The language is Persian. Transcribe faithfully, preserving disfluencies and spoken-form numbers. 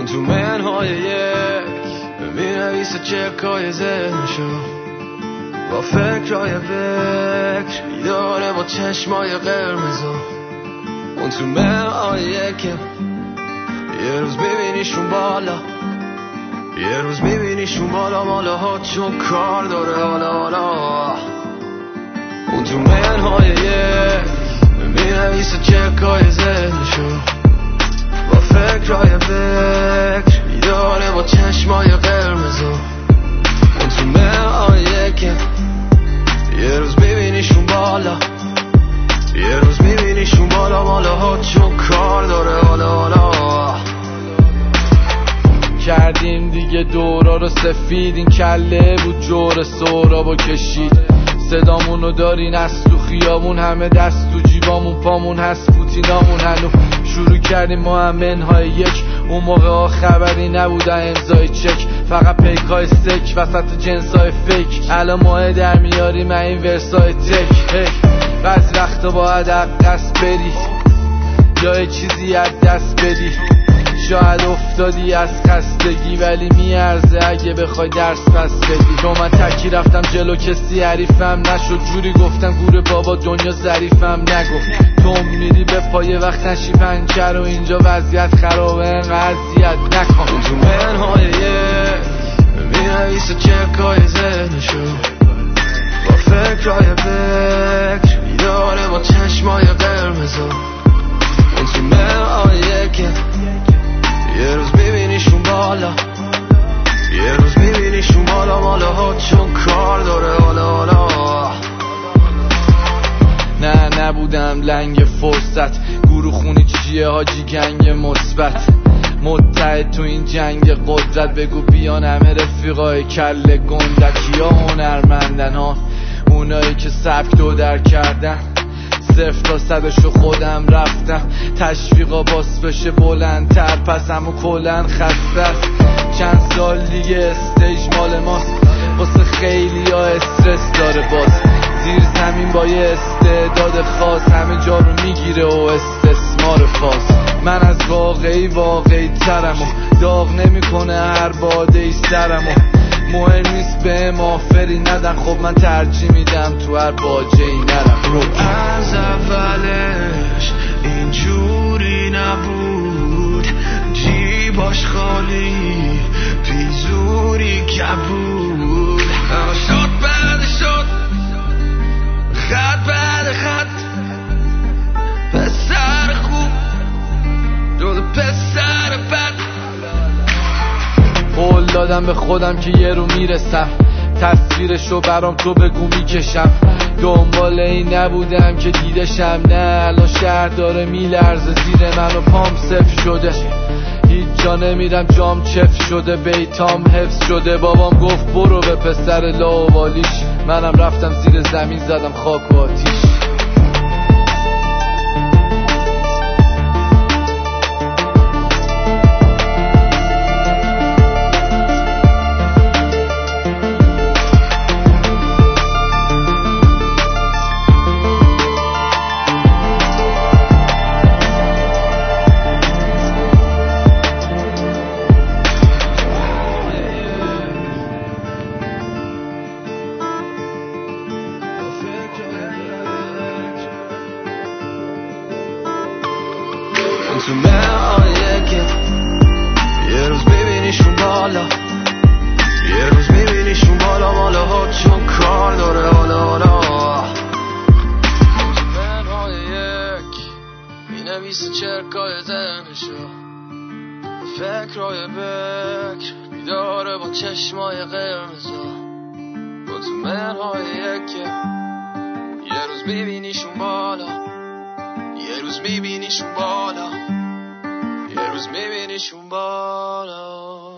تو منهای یک مینویسه چکای ذهنشو با فکرهای بکر بیداره با چشمای قرمزو. اون تو منهای یک یه روز میبینیشون بالا، یه روز میبینیشون بالا مالا ها چون کار داره حالا حالا. اون تو منهای یک مینویسه چکای ذهنشو با فکرهای بکر بیداره با چشمای قرمزو. اون تو منهای یک یه روز میبینیشون بالا، یه روز میبینیشون بالا مالا ها چون کار داره حالا حالا. کردیم دیگه دورا رو سفید، این کله بود جور سهرابو کشید. صدامونو دارین از تو خیابون، همه دست تو جیبامون، پامون هست پوتینامون. هنو شروع کردیم ما هم منهای یک، اون موقع ها خبری نبودن امضای چک، فقط پیکای سک وسط جنسای فیک. الان ماه در میاریم این ورسای تک. هی بعض وقتا باید عقص بری یا چیزی از دست بدی. شاید افتادی از خستگی ولی میارزه اگه بخوای درس پس بدی. چون من تکی رفتم جلو کسی حریفم نشد، جوری گفتم گوره بابا دنیا ظریفم نگفت. تو میری به پای وقت نشی پنچر و اینجا وضعیت خرابه انقدر اذیت نکن. تو منهای یک مینویسه چکای ذهنشو با فکرهای بکر بیداره با چشمای قرمزو. اون تو منهای یک یه روز میبینیشون بالا، یه روز میبینیشون بالا مالا ها چون کار داره حالا حالا. نه نبودم لنگ فرصت، گروه خونی چیه حاجی گنگ مثبت. متحد تو این جنگ قدرت، بگو بیان همه رفیقای کله گندکی ها هنرمندن ها، اونایی که سبک دو در کردن. صفر تا صدشو خودم رفتم، تشویقا باس بشه بلندتر، پس همو کلن خسته است. چند سال دیگه استیج مال ماست، واسه خیلی ها استرس داره باز. زیر زمین با یه استعداد خاص همه جا رو میگیره و استثمار فاس. من از واقعی واقعی ترم و داغ نمیکنه هر باده ای سرم و مهم نیست به مافری ندن. خب من ترجیح میدم تو هر باجه ای نرم. رو از اولش اینجوری نبود، جیباش خالی پیزوری کبود. اما شد بعد شد خط بعد خط، پسر خوب دو پسر بد. قول دادم به خودم که یه رو میرسم، تصویرشو برام تو بگو میکشم. دنبال این نبودم که دیدشم، نه الان شهر داره میلرزه زیر من و پام صفر شده. هیچ جا نمیرم جام چف شده، بیتام حفظ شده. بابام گفت برو به پسر لاوالیش، منم رفتم زیر زمین زدم خاک و آتیش. تو منهای یک یه روز میبینیشون بالا، یه روز میبینیشون بالا مالا ها چون کار داره حالا حالا. تو منهای یک مینویسه چرکای ذهنشو، فکرهای بکر بیداره با چشمای قرمزو. تو منهای یک یه روز میبینیشون بالا، یه روز میبینیشون بالا، یه روز میبینیشون بالا.